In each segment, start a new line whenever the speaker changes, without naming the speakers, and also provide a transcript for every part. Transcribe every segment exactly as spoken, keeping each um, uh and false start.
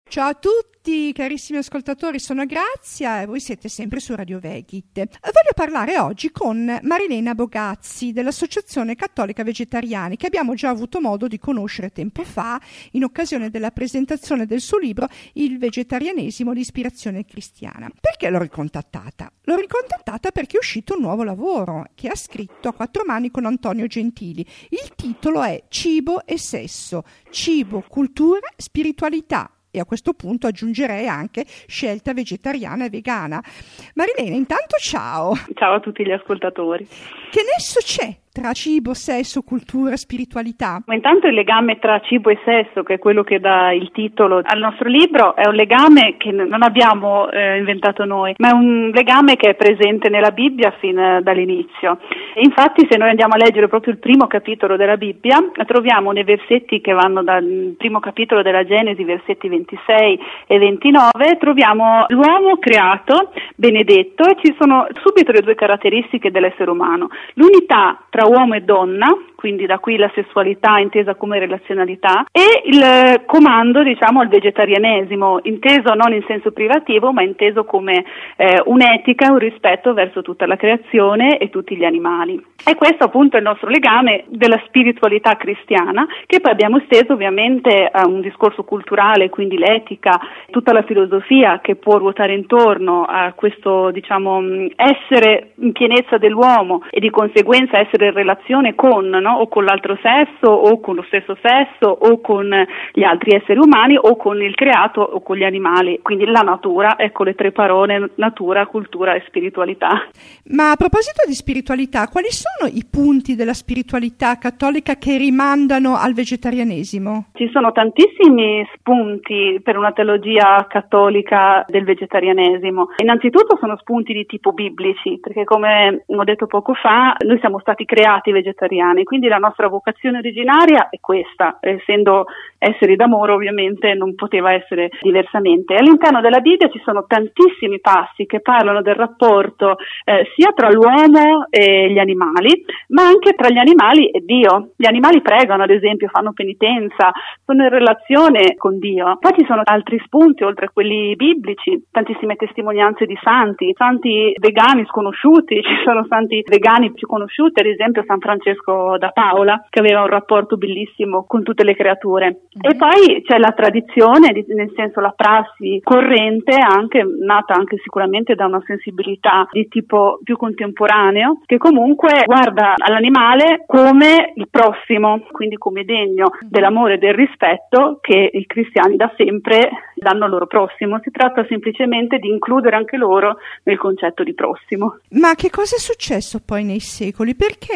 Ciao a tutti carissimi ascoltatori, sono Grazia e voi siete sempre su Radio Vegit. Voglio parlare oggi con Marilena Bogazzi dell'Associazione Cattolica Vegetariani, che abbiamo già avuto modo di conoscere tempo fa in occasione della presentazione del suo libro Il vegetarianesimo di ispirazione cristiana. Perché l'ho ricontattata? L'ho ricontattata perché è uscito un nuovo lavoro che ha scritto a quattro mani con Antonio Gentili. Il titolo è Cibo e sesso, cibo, cultura, spiritualità. E a questo punto aggiungerei anche scelta vegetariana e vegana. Marilena, intanto ciao.
Ciao a tutti gli ascoltatori.
Che nesso c'è tra cibo, sesso, cultura, spiritualità?
Ma intanto il legame tra cibo e sesso, che è quello che dà il titolo al nostro libro, è un legame che non abbiamo eh, inventato noi, ma è un legame che è presente nella Bibbia fin dall'inizio. E infatti, se noi andiamo a leggere proprio il primo capitolo della Bibbia, troviamo nei versetti che vanno dal primo capitolo della Genesi, versetti ventisei e ventinove, troviamo l'uomo creato, benedetto, e ci sono subito le due caratteristiche dell'essere umano. L'unità tra uomo e donna, quindi da qui la sessualità intesa come relazionalità, e il comando, diciamo, al vegetarianesimo, inteso non in senso privativo, ma inteso come eh, un'etica, un rispetto verso tutta la creazione e tutti gli animali. E questo appunto è il nostro legame della spiritualità cristiana, che poi abbiamo esteso ovviamente a un discorso culturale, quindi l'etica, tutta la filosofia che può ruotare intorno a questo, diciamo, essere in pienezza dell'uomo e di conseguenza essere in relazione con, no? O con l'altro sesso, o con lo stesso sesso, o con gli altri esseri umani, o con il creato, o con gli animali. Quindi la natura, ecco le tre parole: natura, cultura e spiritualità.
Ma a proposito di spiritualità, quali sono i punti della spiritualità cattolica che rimandano al vegetarianesimo?
Ci sono tantissimi spunti per una teologia cattolica del vegetarianesimo. Innanzitutto sono spunti di tipo biblici, perché come ho detto poco fa, noi siamo stati creati vegetariani, quindi la nostra vocazione originaria è questa, essendo esseri d'amore ovviamente non poteva essere diversamente. All'interno della Bibbia ci sono tantissimi passi che parlano del rapporto eh, sia tra l'uomo e gli animali, ma anche tra gli animali e Dio. Gli animali pregano, ad esempio, fanno penitenza, sono in relazione con Dio. Poi ci sono altri spunti oltre a quelli biblici, tantissime testimonianze di santi, santi vegani sconosciuti, ci sono santi vegani più conosciuti, ad esempio San Francesco da Paola, che aveva un rapporto bellissimo con tutte le creature. Mm-hmm. E poi c'è la tradizione, nel senso la prassi corrente, anche nata anche sicuramente da una sensibilità di tipo più contemporaneo, che comunque guarda all'animale come il prossimo, quindi come degno dell'amore e del rispetto che i cristiani da sempre danno al loro prossimo. Si tratta semplicemente di includere anche loro nel concetto di prossimo.
Ma che cosa è successo poi nei secoli? Perché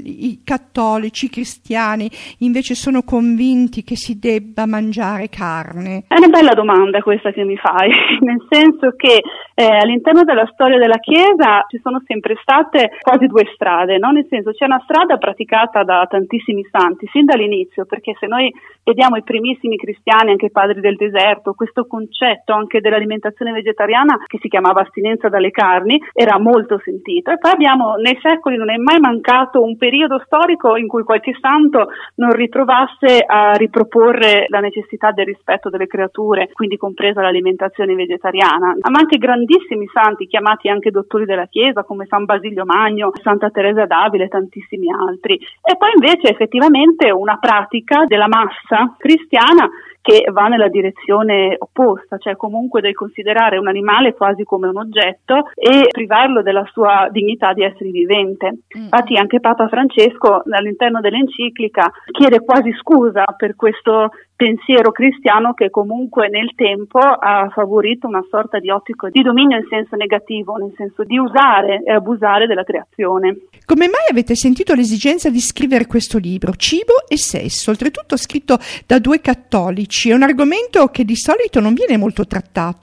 i cattolici, i cristiani invece sono convinti che si debba mangiare carne?
È una bella domanda questa che mi fai, nel senso che eh, all'interno della storia della Chiesa ci sono sempre state quasi due strade, no? Nel senso, c'è una strada praticata da tantissimi santi sin dall'inizio, perché se noi vediamo i primissimi cristiani, anche i padri del deserto, questo concetto anche dell'alimentazione vegetariana, che si chiamava astinenza dalle carni, era molto sentito. E poi abbiamo, nei secoli non è mai mancato un periodo storico in cui qualche santo non ritrovasse a riproporre la necessità del rispetto delle creature, quindi compresa l'alimentazione vegetariana. Ma anche grandissimi santi, chiamati anche dottori della Chiesa, come San Basilio Magno, Santa Teresa d'Avila e tantissimi altri. E poi invece effettivamente una pratica della massa cristiana che va nella direzione opposta, cioè comunque del considerare un animale quasi come un oggetto e privarlo della sua dignità di essere vivente. Mm. Infatti anche Papa Francesco all'interno dell'enciclica chiede quasi scusa per questo pensiero cristiano che comunque nel tempo ha favorito una sorta di ottico di dominio in senso negativo, nel senso di usare e abusare della creazione.
Come mai avete sentito l'esigenza di scrivere questo libro, Cibo e sesso, oltretutto scritto da due cattolici? È un argomento che di solito non viene molto trattato.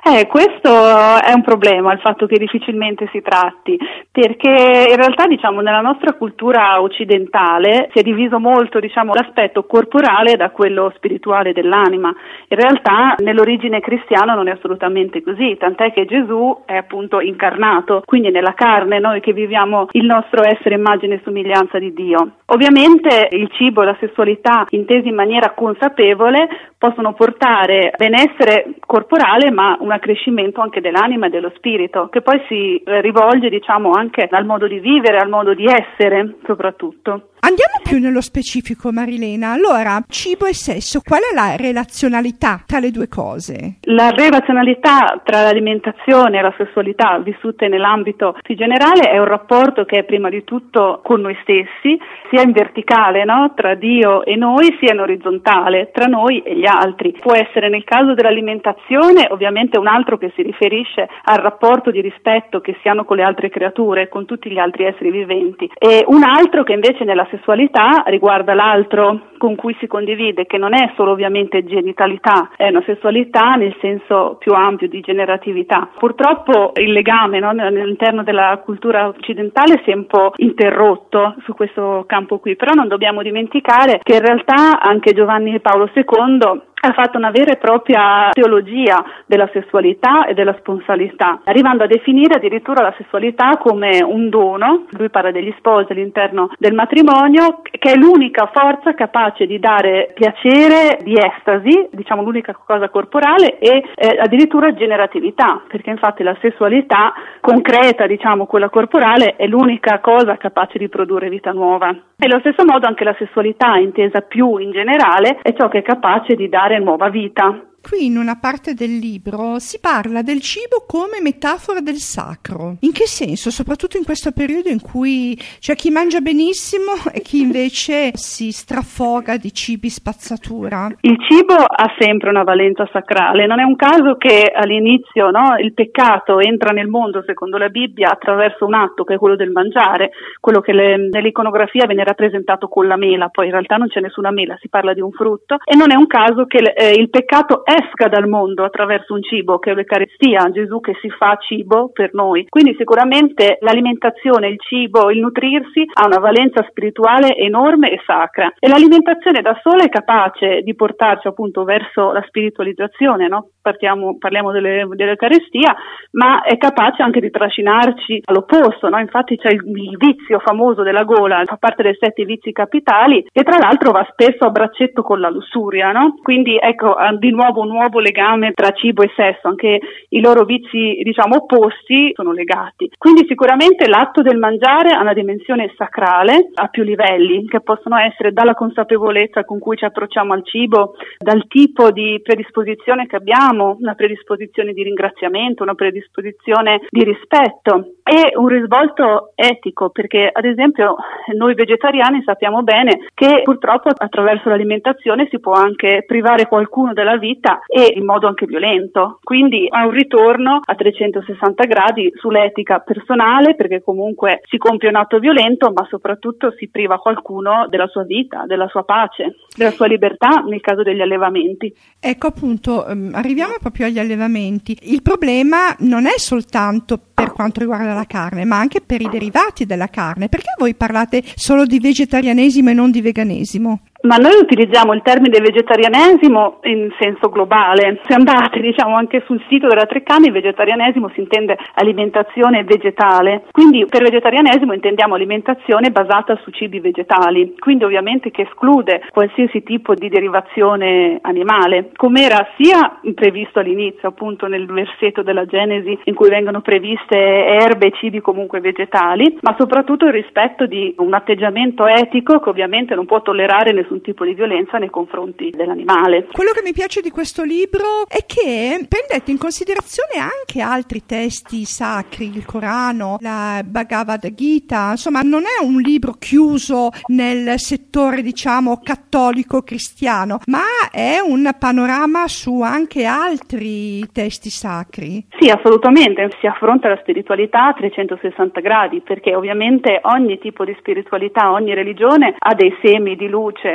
Eh, questo è un problema, il fatto che difficilmente si tratti, perché in realtà, diciamo, nella nostra cultura occidentale si è diviso molto, diciamo, l'aspetto corporale da quello spirituale dell'anima. In realtà nell'origine cristiana non è assolutamente così, tant'è che Gesù è appunto incarnato, quindi nella carne noi che viviamo il nostro essere immagine e somiglianza di Dio. Ovviamente il cibo e la sessualità intesi in maniera consapevole possono portare benessere corporale ma un accrescimento anche dell'anima e dello spirito, che poi si rivolge, diciamo, anche al modo di vivere, al modo di essere soprattutto.
Andiamo più nello specifico, Marilena. Allora, cibo e sesso, qual è la relazionalità tra le due cose?
La relazionalità tra l'alimentazione e la sessualità vissute nell'ambito più generale è un rapporto che è prima di tutto con noi stessi, sia in verticale, no? Tra Dio e noi, sia in orizzontale, tra noi e gli altri. Può essere nel caso dell'alimentazione ovviamente un altro che si riferisce al rapporto di rispetto che si hanno con le altre creature, con tutti gli altri esseri viventi, e un altro che invece nella sessualità riguarda l'altro con cui si condivide, che non è solo ovviamente genitalità, è una sessualità nel senso più ampio di generatività. Purtroppo il legame, no, all'interno della cultura occidentale si è un po' interrotto su questo campo qui, però non dobbiamo dimenticare che in realtà anche Giovanni Paolo secondo ha fatto una vera e propria teologia della sessualità e della sponsalità, arrivando a definire addirittura la sessualità come un dono. Lui parla degli sposi all'interno del matrimonio, che è l'unica forza capace di dare piacere, di estasi, diciamo l'unica cosa corporale, e eh, addirittura generatività, perché infatti la sessualità concreta, diciamo quella corporale, è l'unica cosa capace di produrre vita nuova. E allo stesso modo anche la sessualità, intesa più in generale, è ciò che è capace di dare nuova vita.
Qui in una parte del libro si parla del cibo come metafora del sacro. In che senso? Soprattutto in questo periodo in cui c'è chi mangia benissimo e chi invece si strafoga di cibi spazzatura.
Il cibo ha sempre una valenza sacrale. Non è un caso che all'inizio, no, il peccato entra nel mondo, secondo la Bibbia, attraverso un atto che è quello del mangiare, quello che le, nell'iconografia viene rappresentato con la mela, poi in realtà non c'è nessuna mela, si parla di un frutto, e non è un caso che eh, il peccato esca dal mondo attraverso un cibo che è l'Eucaristia, Gesù che si fa cibo per noi. Quindi sicuramente l'alimentazione, il cibo, il nutrirsi ha una valenza spirituale enorme e sacra, e l'alimentazione da sola è capace di portarci appunto verso la spiritualizzazione, no? Partiamo, parliamo delle, dell'Eucaristia, ma è capace anche di trascinarci all'opposto, no? Infatti c'è il, il vizio famoso della gola, fa parte dei sette vizi capitali, e tra l'altro va spesso a braccetto con la lussuria, no? Quindi ecco, di nuovo un nuovo legame tra cibo e sesso, anche i loro vizi, diciamo, opposti sono legati. Quindi sicuramente l'atto del mangiare ha una dimensione sacrale a più livelli, che possono essere dalla consapevolezza con cui ci approcciamo al cibo, dal tipo di predisposizione che abbiamo, una predisposizione di ringraziamento, una predisposizione di rispetto, e un risvolto etico, perché ad esempio noi vegetariani sappiamo bene che purtroppo attraverso l'alimentazione si può anche privare qualcuno della vita, e in modo anche violento, quindi ha un ritorno a trecentosessanta gradi sull'etica personale, perché comunque si compie un atto violento, ma soprattutto si priva qualcuno della sua vita, della sua pace, della sua libertà nel caso degli allevamenti.
Ecco appunto, arriviamo proprio agli allevamenti. Il problema non è soltanto per quanto riguarda la carne, ma anche per i derivati della carne. Perché voi parlate solo di vegetarianesimo e non di veganesimo?
Ma noi utilizziamo il termine vegetarianesimo in senso globale. Se andate, diciamo, anche sul sito della Treccani, il vegetarianesimo si intende alimentazione vegetale. Quindi per vegetarianesimo intendiamo alimentazione basata su cibi vegetali, quindi ovviamente che esclude qualsiasi tipo di derivazione animale, come era sia previsto all'inizio, appunto nel versetto della Genesi, in cui vengono previste erbe e cibi comunque vegetali, ma soprattutto il rispetto di un atteggiamento etico che ovviamente non può tollerare nessun tipo di violenza nei confronti dell'animale.
Quello che mi piace di questo libro è che prendete in considerazione anche altri testi sacri, il Corano, la Bhagavad Gita, insomma non è un libro chiuso nel settore, diciamo, cattolico cristiano, ma è un panorama su anche altri testi sacri.
Sì, assolutamente, si affronta la spiritualità a trecentosessanta gradi, perché ovviamente ogni tipo di spiritualità, ogni religione ha dei semi di luce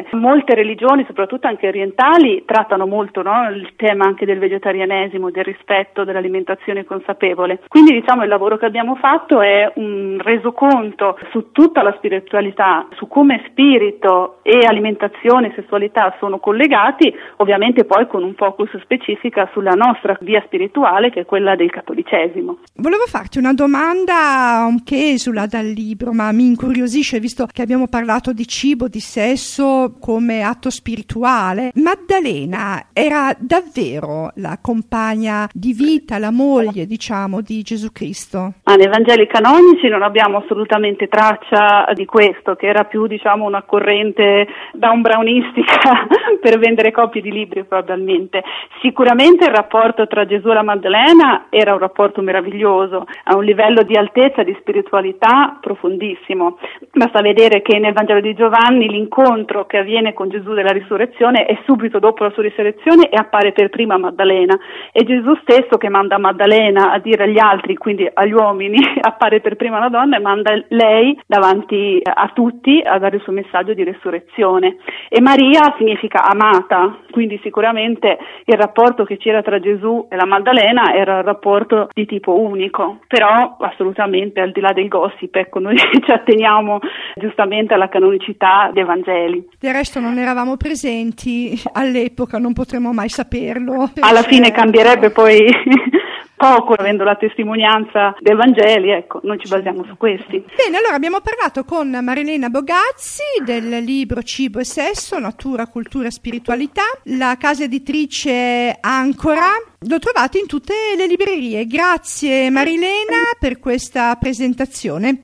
Molte religioni, soprattutto anche orientali, trattano molto, no, il tema anche del vegetarianesimo, del rispetto dell'alimentazione consapevole. Quindi diciamo il lavoro che abbiamo fatto è un resoconto su tutta la spiritualità, su come spirito e alimentazione e sessualità sono collegati, ovviamente poi con un focus specifica sulla nostra via spirituale, che è quella del cattolicesimo.
Volevo farti una domanda che esula dal libro, ma mi incuriosisce, visto che abbiamo parlato di cibo, di sesso come atto spirituale. Maddalena era davvero la compagna di vita, la moglie, diciamo, di Gesù Cristo?
Ah, nei Vangeli canonici non abbiamo assolutamente traccia di questo, che era più, diciamo, una corrente down brownistica per vendere copie di libri, probabilmente. Sicuramente il rapporto tra Gesù e la Maddalena era un rapporto meraviglioso, a un livello di altezza, di spiritualità profondissimo. Basta vedere che nel Vangelo di Giovanni l'incontro che avviene con Gesù della risurrezione è subito dopo la sua risurrezione e appare per prima Maddalena. E Gesù stesso, che manda Maddalena a dire agli altri, quindi agli uomini, appare per prima la donna e manda lei davanti a tutti a dare il suo messaggio di risurrezione. E Maria significa amata, quindi sicuramente il rapporto che c'era tra Gesù e la Maddalena era un rapporto di tipo unico, però assolutamente al di là del gossip, ecco, noi ci atteniamo giustamente alla canonicità dei Vangeli.
Del resto non eravamo presenti all'epoca, non potremo mai saperlo.
Alla fine cambierebbe poi poco, avendo la testimonianza dei Vangeli, ecco, noi ci basiamo su questi.
Bene, allora abbiamo parlato con Marilena Bogazzi del libro Cibo e Sesso, Natura, Cultura e Spiritualità, la casa editrice Ancora. Lo trovate in tutte le librerie. Grazie Marilena per questa presentazione.